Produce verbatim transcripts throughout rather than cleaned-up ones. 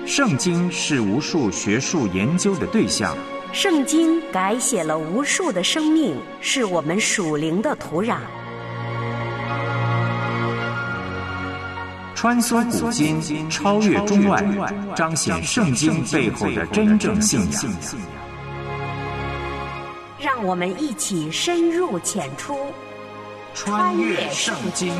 圣经是无数学术研究的对象， 圣经改写了无数的生命，是我们属灵的土壤。 穿梭古今，超越中外，彰显圣经背后的真正信仰。 让我们一起深入浅出， 穿越圣经。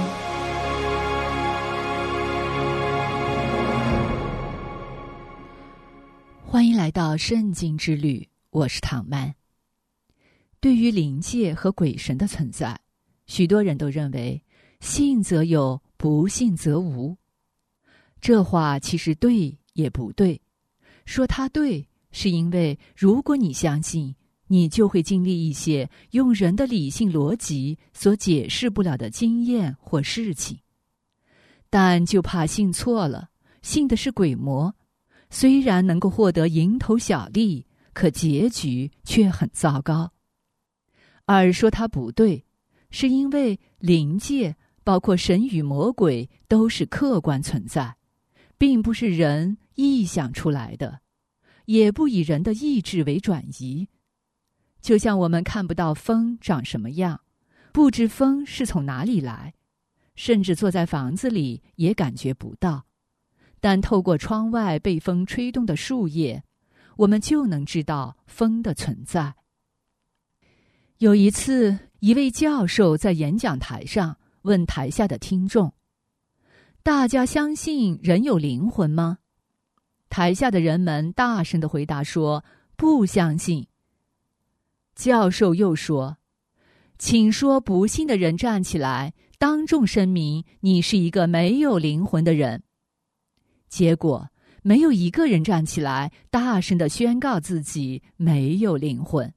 欢迎来到圣经之旅，我是唐曼。对于灵界和鬼神的存在，许多人都认为信则有，不信则无。这话其实对也不对。说它对，是因为如果你相信，你就会经历一些用人的理性逻辑所解释不了的经验或事情。但就怕信错了，信的是鬼魔，虽然能够获得蝇头小利，可结局却很糟糕。而说它不对，是因为灵界包括神与魔鬼都是客观存在，并不是人臆想出来的，也不以人的意志为转移。就像我们看不到风长什么样，不知风是从哪里来，甚至坐在房子里也感觉不到，但透过窗外被风吹动的树叶，我们就能知道风的存在。有一次，一位教授在演讲台上问台下的听众：大家相信人有灵魂吗？台下的人们大声地回答说：不相信。教授又说：请说不信的人站起来，当众声明你是一个没有灵魂的人。结果没有一个人站起来大声地宣告自己没有灵魂。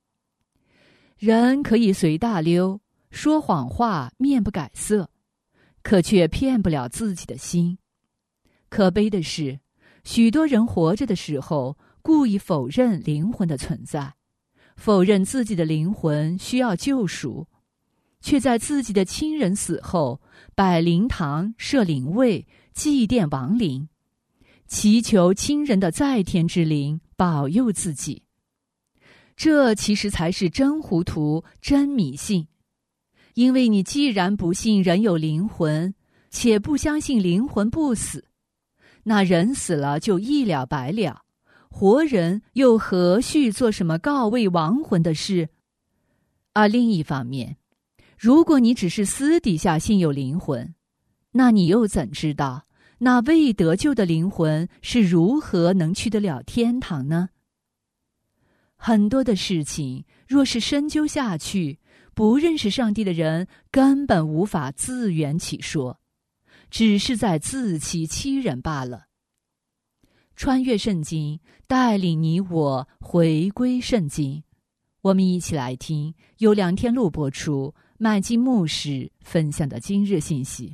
人可以随大溜，说谎话面不改色，可却骗不了自己的心。可悲的是，许多人活着的时候故意否认灵魂的存在，否认自己的灵魂需要救赎，却在自己的亲人死后摆灵堂设灵位，祭奠亡灵，祈求亲人的在天之灵保佑自己。这其实才是真糊涂，真迷信。因为你既然不信人有灵魂，且不相信灵魂不死，那人死了就一了百了，活人又何须做什么告慰亡魂的事？而另一方面，如果你只是私底下信有灵魂，那你又怎知道那未得救的灵魂是如何能去得了天堂呢？很多的事情若是深究下去，不认识上帝的人根本无法自圆其说，只是在自欺欺人罢了。穿越圣经，带领你我回归圣经。我们一起来听由梁天禄播出，麦基牧师分享的今日信息。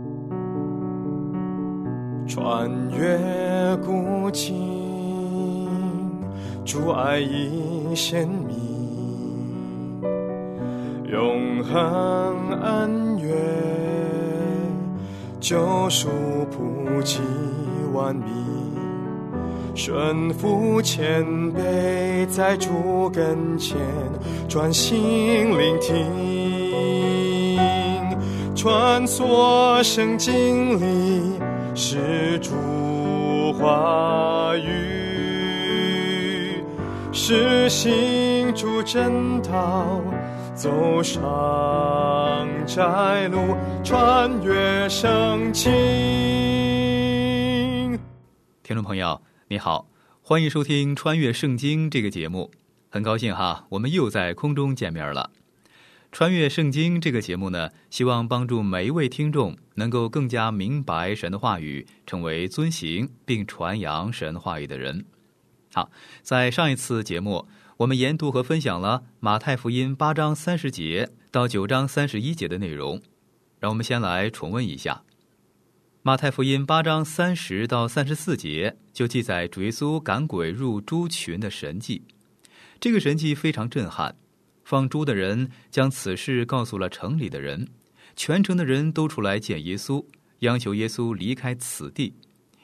穿越古今，主爱已显明，永恒恩怨，救赎普及万民，顺服谦卑，在主跟前专心聆听，穿梭圣经里是主话语，是行主真道，走上窄路，穿越圣经。 听众朋友你好，欢迎收听《穿越圣经》这个节目，很高兴哈，我们又在空中见面了。穿越圣经这个节目呢，希望帮助每一位听众能够更加明白神的话语，成为遵行并传扬神话语的人。好，在上一次节目，我们研读和分享了马太福音八章三十节到九章三十一节的内容，让我们先来重温一下。马太福音八章三十到三十四节就记载主耶稣赶鬼入猪群的神迹，这个神迹非常震撼。放猪的人将此事告诉了城里的人，全城的人都出来见耶稣，央求耶稣离开此地，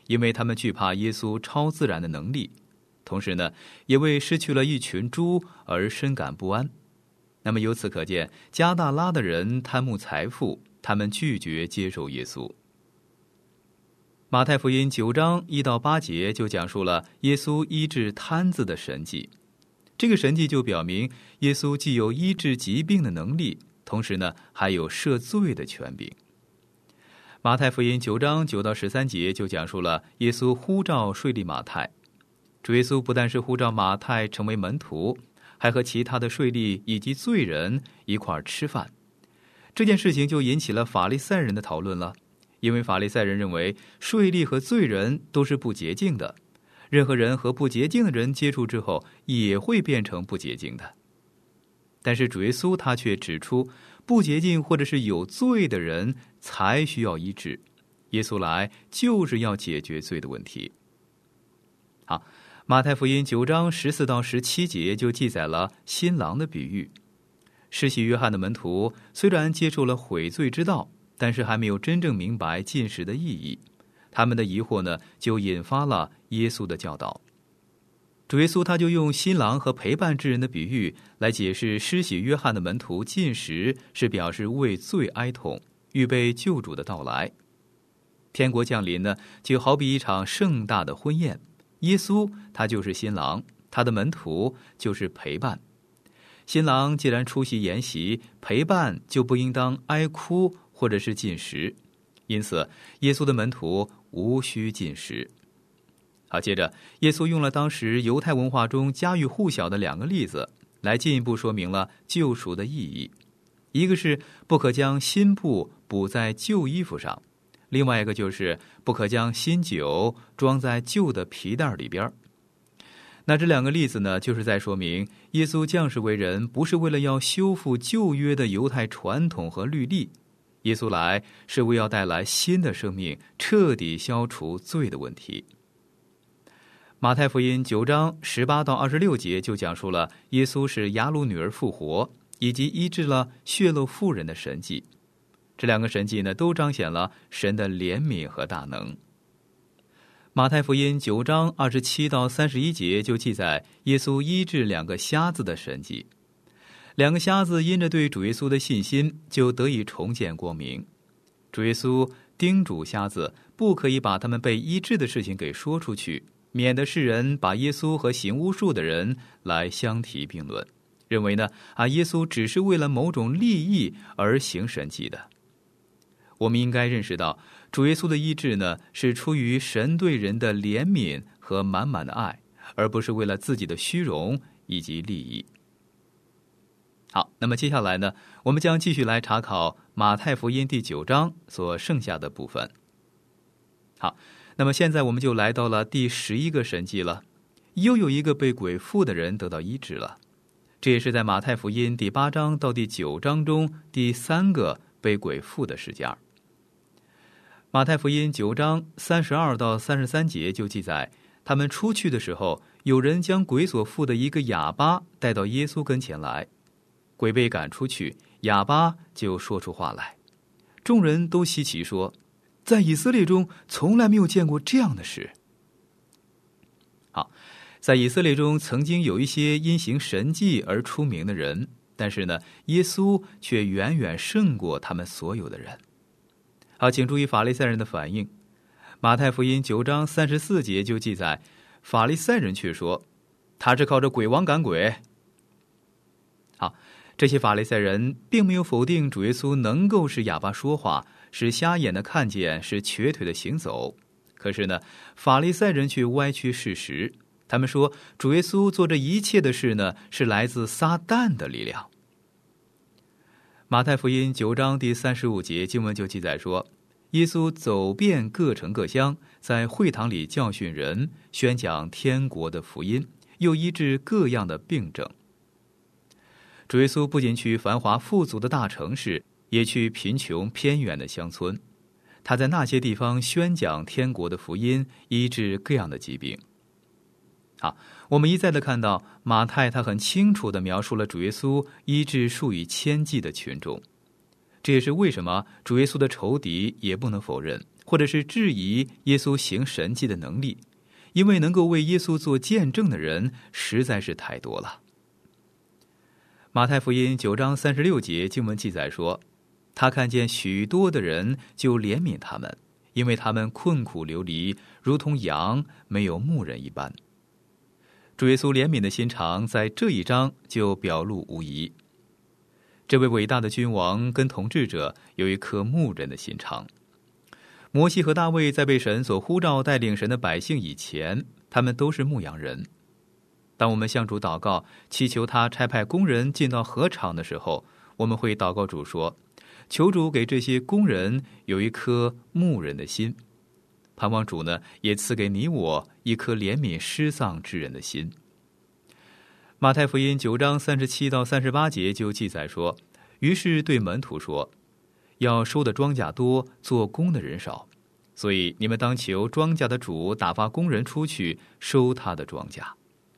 因为他们惧怕耶稣超自然的能力，同时呢，也为失去了一群猪而深感不安。那么由此可见，加大拉的人贪慕财富，他们拒绝接受耶稣。马太福音九章一到八节就讲述了耶稣医治瘫子的神迹。这个神迹就表明，耶稣既有医治疾病的能力，同时呢，还有赦罪的权柄。马太福音九章九到十三节就讲述了耶稣呼召税吏马太。主耶稣不但是呼召马太成为门徒，还和其他的税吏以及罪人一块儿吃饭。这件事情就引起了法利赛人的讨论了，因为法利赛人认为税吏和罪人都是不洁净的，任何人和不洁净的人接触之后也会变成不洁净的。但是主耶稣他却指出，不洁净或者是有罪的人才需要医治，耶稣来就是要解决罪的问题。好，马太福音九章十四到十七节就记载了新郎的比喻。施洗约翰的门徒虽然接受了悔罪之道，但是还没有真正明白禁食的意义，他们的疑惑呢，就引发了耶稣的教导。主耶稣他就用新郎和陪伴之人的比喻来解释施洗约翰的门徒禁食是表示为罪哀痛，预备救主的到来。天国降临呢，就好比一场盛大的婚宴，耶稣他就是新郎，他的门徒就是陪伴。新郎既然出席筵席，陪伴就不应当哀哭或者是禁食，因此耶稣的门徒无需禁食。好，接着耶稣用了当时犹太文化中家喻户晓的两个例子，来进一步说明了救赎的意义。一个是不可将新布补在旧衣服上，另外一个就是不可将新酒装在旧的皮袋里边。那这两个例子呢，就是在说明耶稣降世为人不是为了要修复旧约的犹太传统和律例，耶稣来是为要带来新的生命，彻底消除罪的问题。马太福音九章十八到二十六节就讲述了耶稣是雅鲁女儿复活，以及医治了血漏妇人的神迹。这两个神迹呢，都彰显了神的怜悯和大能。马太福音九章二十七到三十一节就记载耶稣医治两个瞎子的神迹。两个瞎子因着对主耶稣的信心，就得以重见光明。主耶稣叮嘱瞎子不可以把他们被医治的事情给说出去，免得世人把耶稣和行巫术的人来相提并论，认为呢啊耶稣只是为了某种利益而行神迹的。我们应该认识到，主耶稣的医治呢，是出于神对人的怜悯和满满的爱，而不是为了自己的虚荣以及利益。好，那么接下来呢，我们将继续来查考马太福音第九章所剩下的部分。好，那么现在我们就来到了第十一个神迹了，又有一个被鬼附的人得到医治了。这也是在马太福音第八章到第九章中第三个被鬼附的事件。马太福音九章三十二到三十三节就记载，他们出去的时候，有人将鬼所附的一个哑巴带到耶稣跟前来。鬼被赶出去，哑巴就说出话来。众人都稀奇说，在以色列中从来没有见过这样的事。好，在以色列中曾经有一些因行神迹而出名的人，但是呢，耶稣却远远胜过他们所有的人。好，请注意法利赛人的反应。马太福音九章三十四节就记载，法利赛人却说，他是靠着鬼王赶鬼。好，这些法利赛人并没有否定主耶稣能够使哑巴说话，使瞎眼的看见，使瘸腿的行走。可是呢，法利赛人却歪曲事实，他们说主耶稣做这一切的事呢，是来自撒旦的力量。马太福音九章第三十五节经文就记载说，耶稣走遍各城各乡，在会堂里教训人，宣讲天国的福音，又医治各样的病症。主耶稣不仅去繁华富足的大城市，也去贫穷偏远的乡村，他在那些地方宣讲天国的福音，医治各样的疾病。好，我们一再的看到马太他很清楚地描述了主耶稣医治数以千计的群众。 这也是为什么主耶稣的仇敌也不能否认或者是质疑耶稣行神迹的能力，因为能够为耶稣做见证的人实在是太多了。马太福音九章三十六节经文记载说，他看见许多的人，就怜悯他们，因为他们困苦流离，如同羊没有牧人一般。主耶稣怜悯的心肠在这一章就表露无遗。这位伟大的君王跟统治者有一颗牧人的心肠。摩西和大卫在被神所呼召带领神的百姓以前，他们都是牧羊人。当我们向主祷告，祈求他差派工人进到禾场的时候，我们会祷告主说，求主给这些工人有一颗牧人的心，盼望主呢也赐给你我一颗怜悯失丧之人的心。马太福音九章三十七到三十八节就记载说，于是对门徒说，要收的庄稼多，做工的人少，所以你们当求庄稼的主打发工人出去收他的庄稼。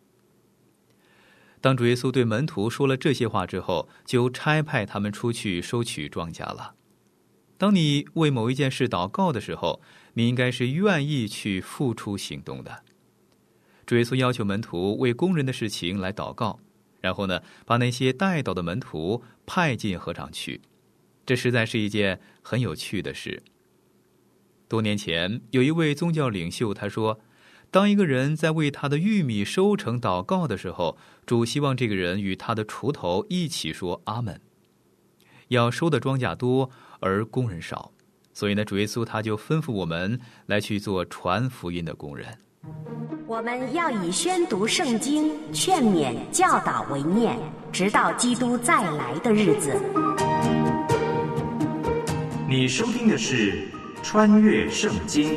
当主耶稣对门徒说了这些话之后，就差派他们出去收取庄稼了。当你为某一件事祷告的时候，你应该是愿意去付出行动的。主耶稣要求门徒为工人的事情来祷告，然后呢，把那些带到的门徒派进禾场去。这实在是一件很有趣的事。多年前，有一位宗教领袖他说，当一个人在为他的玉米收成祷告的时候，主希望这个人与他的锄头一起说阿们。要收的庄稼多，而工人少，所以呢，主耶稣他就吩咐我们来去做传福音的工人。 我们要以宣读圣经、劝勉、教导为念，直到基督再来的日子。 你收听的是穿越圣经。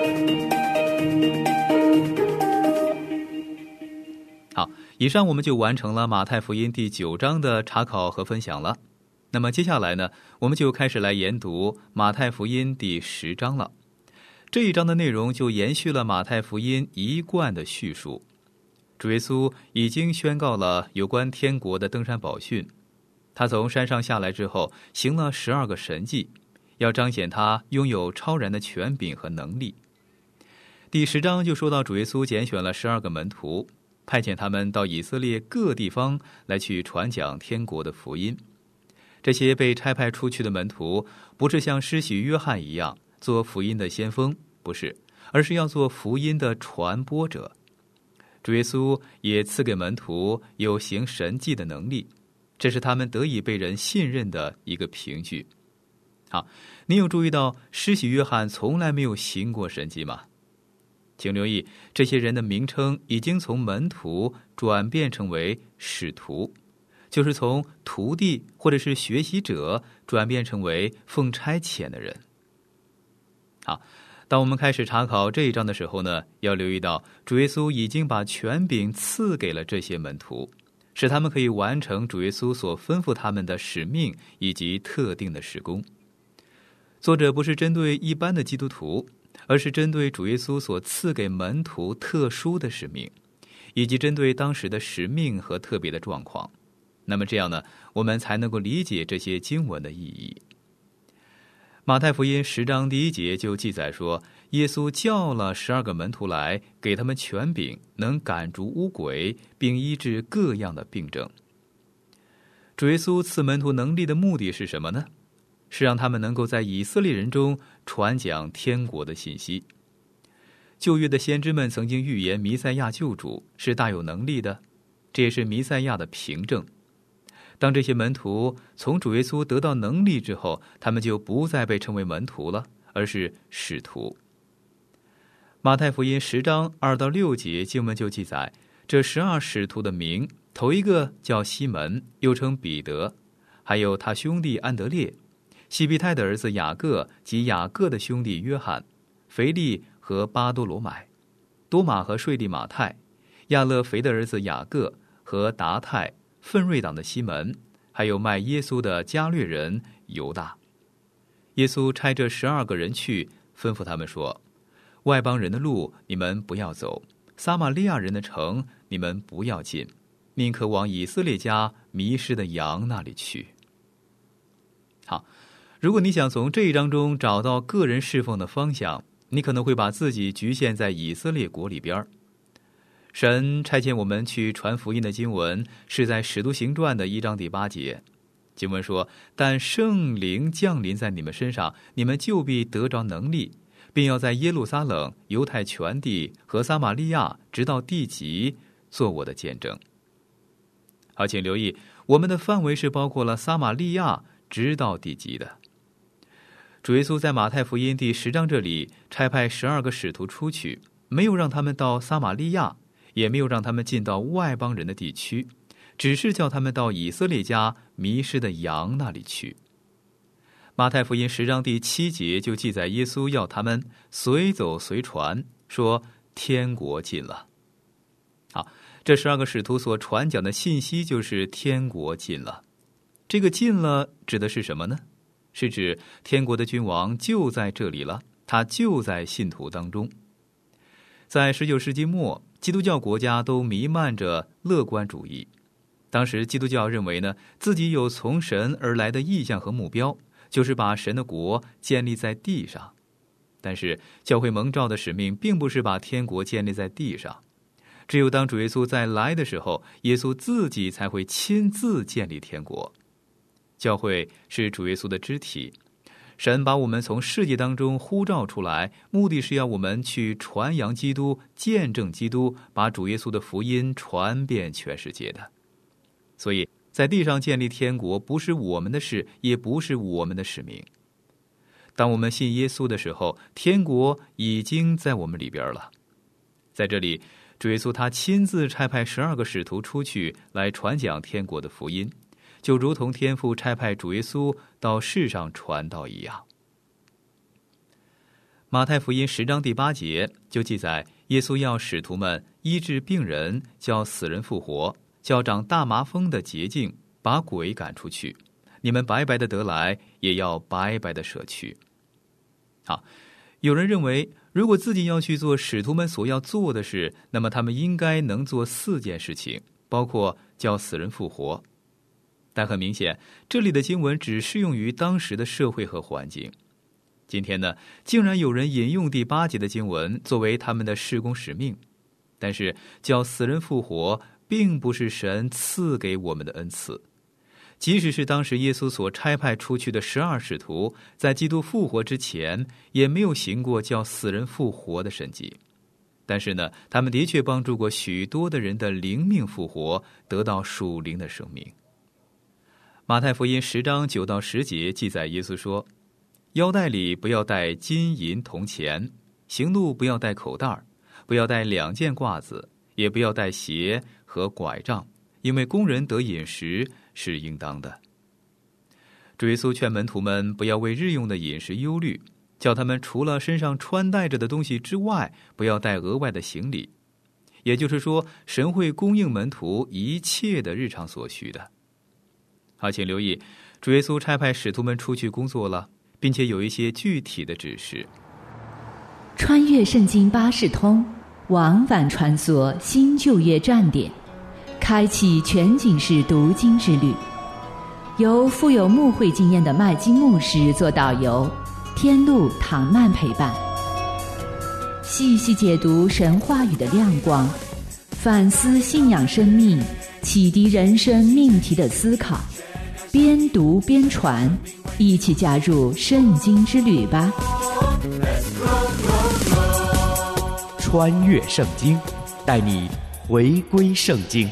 好，以上我们就完成了马太福音第九章的查考和分享了。那么接下来呢，我们就开始来研读马太福音第十章了。这一章的内容就延续了马太福音一贯的叙述。主耶稣已经宣告了有关天国的登山宝训，他从山上下来之后，行了十二个神迹，要彰显他拥有超然的权柄和能力。第十章就说到主耶稣拣选了十二个门徒，派遣他们到以色列各地方来去传讲天国的福音。这些被差派出去的门徒，不是像施洗约翰一样做福音的先锋，不是，而是要做福音的传播者。主耶稣也赐给门徒有行神迹的能力，这是他们得以被人信任的一个凭据。好，你有注意到施洗约翰从来没有行过神迹吗？请留意，这些人的名称已经从门徒转变成为使徒，就是从徒弟或者是学习者转变成为奉差遣的人。好，当我们开始查考这一章的时候呢，要留意到主耶稣已经把权柄赐给了这些门徒，使他们可以完成主耶稣所吩咐他们的使命以及特定的事工。作者不是针对一般的基督徒，而是针对主耶稣所赐给门徒特殊的使命，以及针对当时的使命和特别的状况。那么这样呢，我们才能够理解这些经文的意义。马太福音十章第一节就记载说，耶稣叫了十二个门徒来，给他们权柄，能赶逐污鬼，并医治各样的病症。主耶稣赐门徒能力的目的是什么呢？是让他们能够在以色列人中传讲天国的信息。旧约的先知们曾经预言弥赛亚救主是大有能力的，这也是弥赛亚的凭证。当这些门徒从主耶稣得到能力之后，他们就不再被称为门徒了，而是使徒。马太福音十章二到六节经文就记载，这十二使徒的名，头一个叫西门，又称彼得，还有他兄弟安德烈，西庇太的儿子雅各及雅各的兄弟约翰，腓利和巴多罗买，多马和税吏马太，亚勒腓的儿子雅各和达太，奋锐党的西门，还有卖耶稣的加略人犹大。耶稣差这十二个人去，吩咐他们说，外邦人的路你们不要走，撒玛利亚人的城你们不要进，宁可往以色列家迷失的羊那里去。好， 如果你想从这一章中找到个人侍奉的方向，你可能会把自己局限在以色列国里边。神差遣我们去传福音的经文是在使徒行传的一章第八节，经文说，但圣灵降临在你们身上，你们就必得着能力，并要在耶路撒冷、犹太全地和撒玛利亚直到地极做我的见证。好，请留意，我们的范围是包括了撒玛利亚直到地极的。主耶稣在马太福音第十章这里差派十二个使徒出去，没有让他们到撒玛利亚，也没有让他们进到外邦人的地区，只是叫他们到以色列家迷失的羊那里去。马太福音十章第七节就记载耶稣要他们随走随传，说天国近了。好，这十二个使徒所传讲的信息就是天国近了。这个近了指的是什么呢？是指天国的君王就在这里了，他就在信徒当中。在十九世纪末，基督教国家都弥漫着乐观主义。当时基督教认为呢，自己有从神而来的意向和目标，就是把神的国建立在地上。但是教会蒙召的使命并不是把天国建立在地上，只有当主耶稣再来的时候，耶稣自己才会亲自建立天国。教会是主耶稣的肢体，神把我们从世界当中呼召出来，目的是要我们去传扬基督，见证基督，把主耶稣的福音传遍全世界的。所以在地上建立天国不是我们的事，也不是我们的使命。当我们信耶稣的时候，天国已经在我们里边了。在这里，主耶稣他亲自差派十二个使徒出去来传讲天国的福音，就如同天父差派主耶稣到世上传道一样。马太福音十章第八节就记载，耶稣要使徒们医治病人，叫死人复活，叫长大麻风的洁净，把鬼赶出去。你们白白的得来，也要白白的舍去。好，有人认为，如果自己要去做使徒们所要做的事，那么他们应该能做四件事情，包括叫死人复活。但很明显，这里的经文只适用于当时的社会和环境。今天呢，竟然有人引用第八节的经文作为他们的事工使命。但是叫死人复活并不是神赐给我们的恩赐，即使是当时耶稣所差派出去的十二使徒，在基督复活之前也没有行过叫死人复活的神迹。但是呢，他们的确帮助过许多的人的灵命复活，得到属灵的生命。马太福音十章九到十节记载，耶稣说，腰带里不要带金银铜钱，行路不要带口袋，不要带两件褂子，也不要带鞋和拐杖，因为工人得饮食是应当的。主耶稣劝门徒们不要为日用的饮食忧虑，叫他们除了身上穿戴着的东西之外，不要带额外的行李。也就是说，神会供应门徒一切的日常所需的。好，请留意，主耶稣差派使徒们出去工作了，并且有一些具体的指示。 穿越圣经巴士通，往返穿梭新旧约站点，开启全景式读经之旅。由富有牧会经验的麦基牧师做导游，天路唐曼陪伴，细细解读神话语的亮光，反思信仰生命，启迪人生命题的思考。边读边传，一起加入圣经之旅吧！ 穿越圣经，带你回归圣经。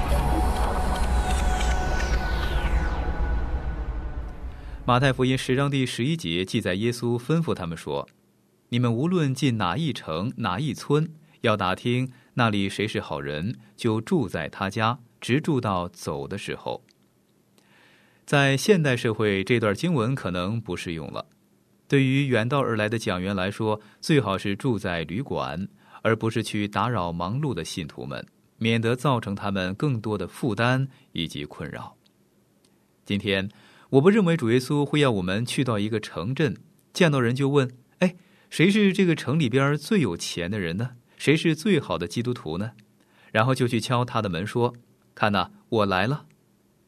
马太福音十章第十一节记载，耶稣吩咐他们说，你们无论进哪一城哪一村，要打听那里谁是好人，就住在他家，直住到走的时候。在现代社会，这段经文可能不适用了。对于远道而来的讲员来说，最好是住在旅馆，而不是去打扰忙碌的信徒们，免得造成他们更多的负担以及困扰。今天我不认为主耶稣会要我们去到一个城镇，见到人就问，哎，谁是这个城里边最有钱的人呢？谁是最好的基督徒呢？然后就去敲他的门说，看哪，我来了。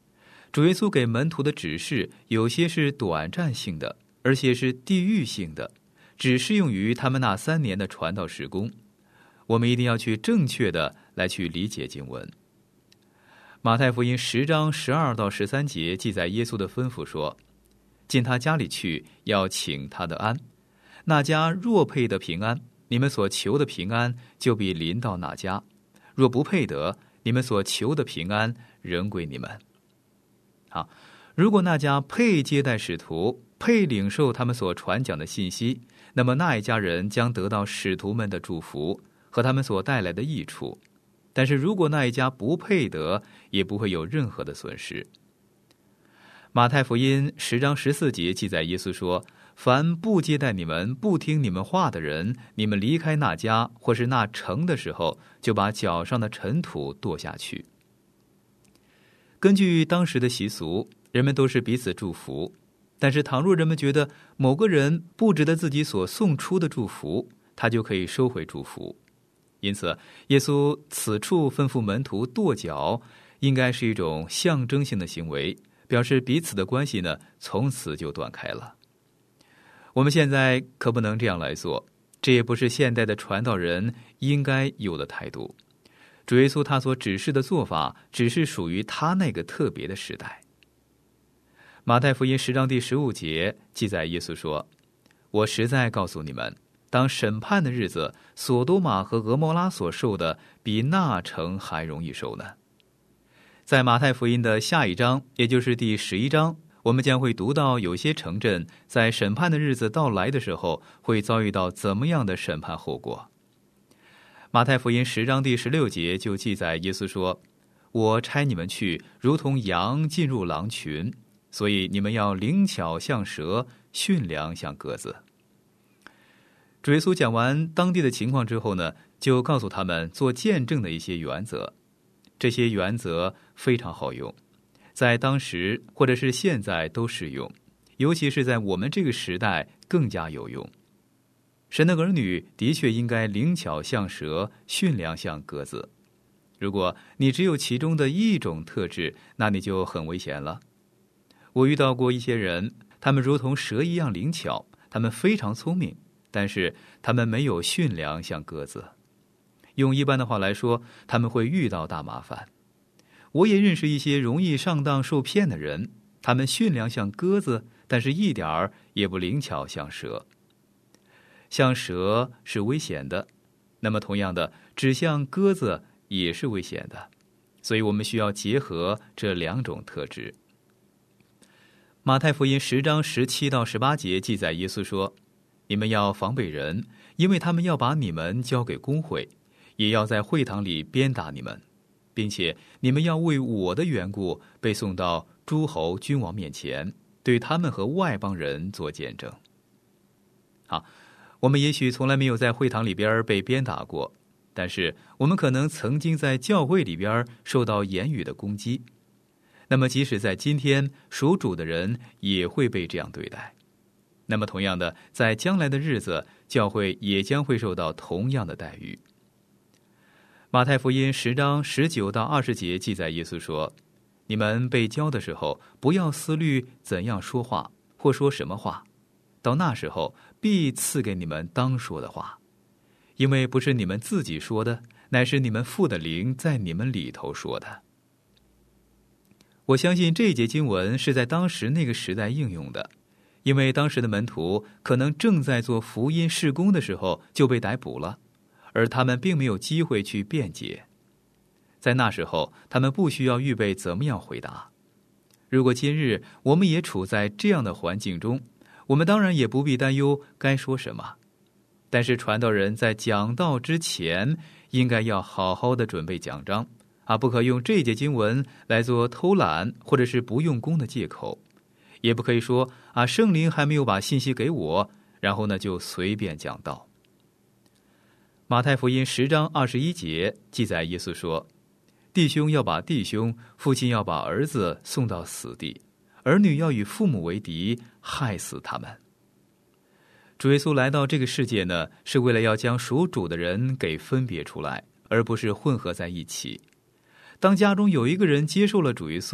主耶稣给门徒的指示，有些是短暂性的，而且是地域性的，只适用于他们那三年的传道事工。我们一定要去正确的来去理解经文。马太福音十章十二到十三节记载耶稣的吩咐说：进他家里去，要请他的安。那家若配得平安，你们所求的平安就必临到那家；若不配得，你们所求的平安仍归你们。好，如果那家配接待使徒，配领受他们所传讲的信息，那么那一家人将得到使徒们的祝福和他们所带来的益处。但是如果那一家不配得，也不会有任何的损失。马太福音十章十四节记载耶稣说：凡不接待你们、不听你们话的人，你们离开那家或是那城的时候，就把脚上的尘土跺下去。根据当时的习俗，人们都是彼此祝福，但是倘若人们觉得某个人不值得自己所送出的祝福，他就可以收回祝福。因此耶稣此处吩咐门徒跺脚，应该是一种象征性的行为，表示彼此的关系呢，从此就断开了。我们现在可不能这样来做，这也不是现代的传道人应该有的态度。主耶稣他所指示的做法，只是属于他那个特别的时代。马太福音十章第十五节记载耶稣说：我实在告诉你们，当审判的日子，索多玛和俄摩拉所受的，比那城还容易受呢。在马太福音的下一章，也就是第十一章，我们将会读到有些城镇在审判的日子到来的时候，会遭遇到怎么样的审判后果。马太福音十章第十六节就记载耶稣说：我差你们去，如同羊进入狼群，所以你们要灵巧像蛇，驯良像鸽子。主耶稣讲完当地的情况之后呢，就告诉他们做见证的一些原则。这些原则非常好用，在当时或者是现在都适用，尤其是在我们这个时代更加有用。神的儿女的确应该灵巧像蛇，驯良像鸽子。如果你只有其中的一种特质，那你就很危险了。我遇到过一些人，他们如同蛇一样灵巧，他们非常聪明，但是他们没有驯良像鸽子。用一般的话来说，他们会遇到大麻烦。我也认识一些容易上当受骗的人，他们驯良像鸽子，但是一点儿也不灵巧像蛇。像蛇是危险的，那么同样的，只像鸽子也是危险的，所以我们需要结合这两种特质。马太福音十章十七到十八节记载耶稣说：你们要防备人，因为他们要把你们交给公会，也要在会堂里鞭打你们，并且你们要为我的缘故被送到诸侯君王面前，对他们和外邦人做见证。好，我们也许从来没有在会堂里边被鞭打过，但是我们可能曾经在教会里边受到言语的攻击。那么即使在今天，属主的人也会被这样对待。那么同样的，在将来的日子，教会也将会受到同样的待遇。马太福音十章十九到二十节记载耶稣说：你们被教的时候，不要思虑怎样说话，或说什么话，到那时候必赐给你们当说的话，因为不是你们自己说的，乃是你们父的灵在你们里头说的。我相信这一节经文是在当时那个时代应用的，因为当时的门徒可能正在做福音事工的时候就被逮捕了，而他们并没有机会去辩解。在那时候，他们不需要预备怎么样回答。如果今日我们也处在这样的环境中，我们当然也不必担忧该说什么。但是传道人在讲道之前，应该要好好的准备讲章啊，不可用这节经文来做偷懒或者是不用功的借口，也不可以说啊，圣灵还没有把信息给我，然后呢就随便讲道。马太福音十章二十一节记载耶稣说：弟兄要把弟兄，父亲要把儿子送到死地，儿女要与父母为敌，害死他们。主耶稣来到这个世界呢，是为了要将属主的人给分别出来，而不是混合在一起。当家中有一个人接受了主耶稣，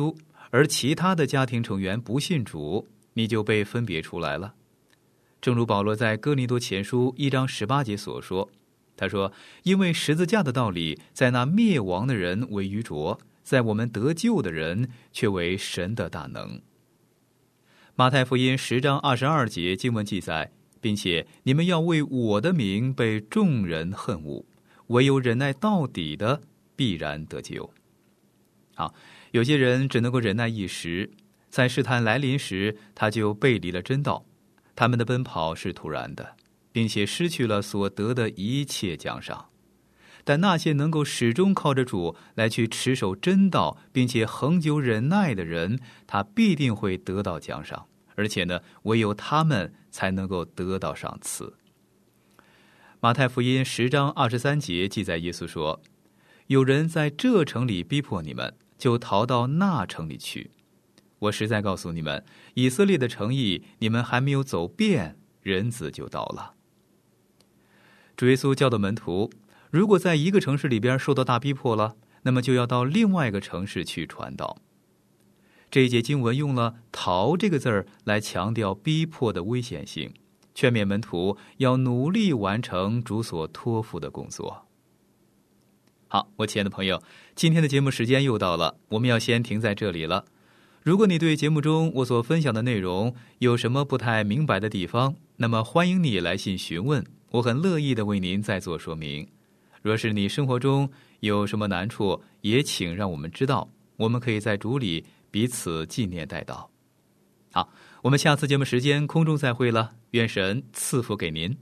而其他的家庭成员不信主，你就被分别出来了。正如保罗在哥林多前书一章十八节所说，他说，因为十字架的道理在那灭亡的人为愚拙，在我们得救的人却为神的大能。马太福音十章二十二节经文记载，并且你们要为我的名被众人恨恶，唯有忍耐到底的必然得救。好，有些人只能够忍耐一时，在试探来临时，他就背离了真道，他们的奔跑是突然的，并且失去了所得的一切奖赏。但那些能够始终靠着主来去持守真道，并且恒久忍耐的人，他必定会得到奖赏，而且呢，唯有他们才能够得到赏赐。马太福音十章二十三节记载，耶稣说，有人在这城里逼迫你们，就逃到那城里去。我实在告诉你们，以色列的城邑你们还没有走遍，人子就到了。主耶稣教导门徒，如果在一个城市里边受到大逼迫了，那么就要到另外一个城市去传道。这一节经文用了逃这个字儿来强调逼迫的危险性，劝勉门徒要努力完成主所托付的工作。好，我亲爱的朋友，今天的节目时间又到了，我们要先停在这里了。如果你对节目中我所分享的内容有什么不太明白的地方，那么欢迎你来信询问，我很乐意的为您再做说明。若是你生活中有什么难处，也请让我们知道，我们可以在主里彼此纪念代祷。好，我们下次节目时间空中再会了，愿神赐福给您。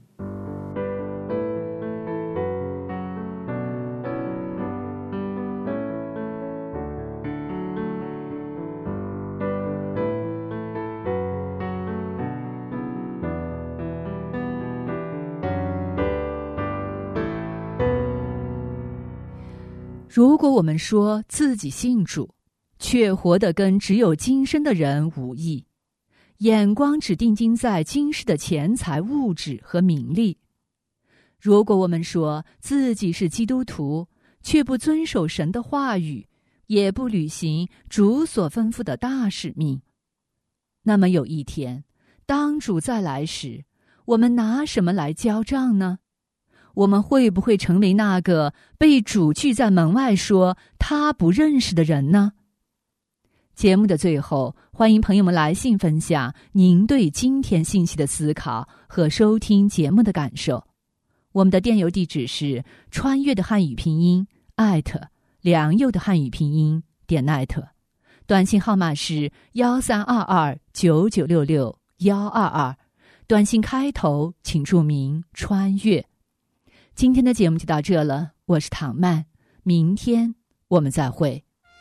如果我们说自己信主，却活得跟只有今生的人无异，眼光只定睛在今世的钱财物质和名利；如果我们说自己是基督徒，却不遵守神的话语，也不履行主所吩咐的大使命，那么有一天，当主再来时，我们拿什么来交账呢？我们会不会成为那个被主拒在门外说他不认识的人呢？节目的最后，欢迎朋友们来信分享您对今天信息的思考和收听节目的感受。我们的电邮地址是穿越的汉语拼音艾特良友的汉语拼音点艾特，短信号码是幺三二二九九六六幺二二，短信开头请注明穿越。今天的节目就到这了，我是唐曼，明天我们再会。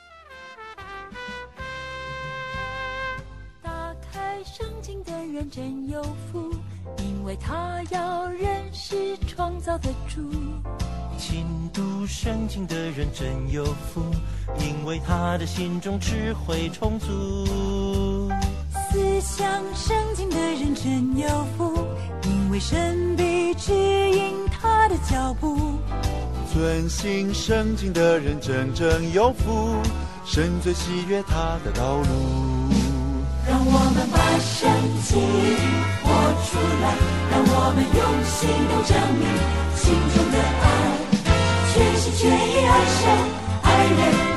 打开圣经的人真有福，因为他要认识创造的主。 勤读圣经的人真有福，因为他的心中智慧充足。 思想圣经的人真有福，因为神必指引他的脚步。 遵行圣经的人真正有福，神最喜悦他的道路。 让我们把圣经活出来，让我们用行动证明心中的爱，全心全意爱神爱人。